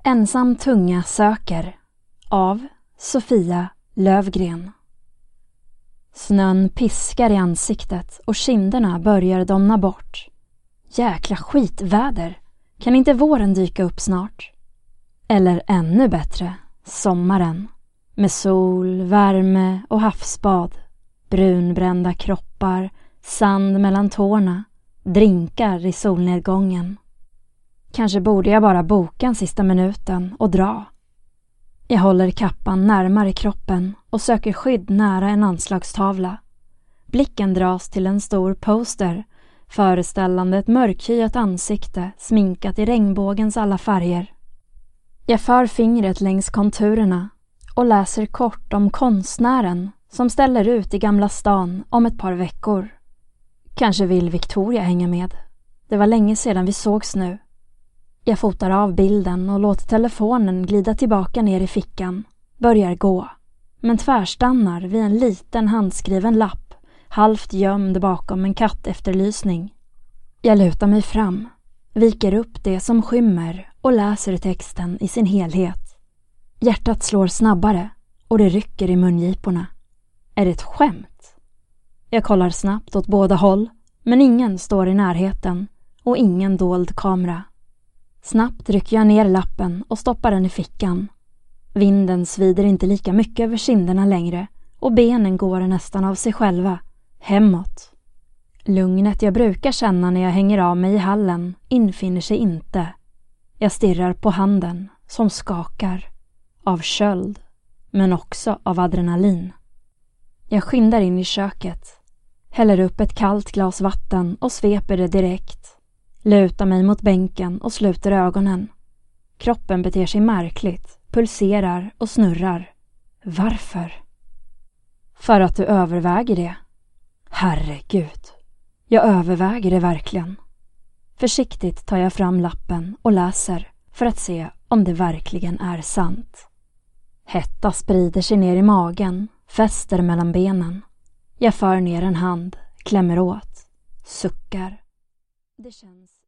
Ensam tunga söker av Sofia Lövgren. Snön piskar i ansiktet och kinderna börjar domna bort. Jäkla skitväder. Kan inte våren dyka upp snart? Eller ännu bättre, sommaren. Med sol, värme och havsbad. Brunbrända kroppar, sand mellan tårna, drinkar i solnedgången. Kanske borde jag bara boka en sista minuten och dra. Jag håller kappan närmare kroppen och söker skydd nära en anslagstavla. Blicken dras till en stor poster, föreställande ett mörkhyat ansikte sminkat i regnbågens alla färger. Jag för fingret längs konturerna och läser kort om konstnären som ställer ut i Gamla stan om ett par veckor. Kanske vill Victoria hänga med. Det var länge sedan vi sågs nu. Jag fotar av bilden och låter telefonen glida tillbaka ner i fickan. Börjar gå, men tvärstannar vid en liten handskriven lapp, halvt gömd bakom en kattefterlysning. Jag lutar mig fram, viker upp det som skymmer och läser texten i sin helhet. Hjärtat slår snabbare och det rycker i mungiporna. Är det ett skämt? Jag kollar snabbt åt båda håll, men ingen står i närheten och ingen dold kamera. Snabbt rycker jag ner lappen och stoppar den i fickan. Vinden svider inte lika mycket över kinderna längre och benen går nästan av sig själva, hemåt. Lugnet jag brukar känna när jag hänger av mig i hallen infinner sig inte. Jag stirrar på handen som skakar, av köld, men också av adrenalin. Jag skyndar in i köket, häller upp ett kallt glas vatten och sveper det direkt. Lutar mig mot bänken och sluter ögonen. Kroppen beter sig märkligt, pulserar och snurrar. Varför? För att du överväger det. Herregud, jag överväger det verkligen. Försiktigt tar jag fram lappen och läser för att se om det verkligen är sant. Hetta sprider sig ner i magen, fäster mellan benen. Jag för ner en hand, klämmer åt, suckar. Det känns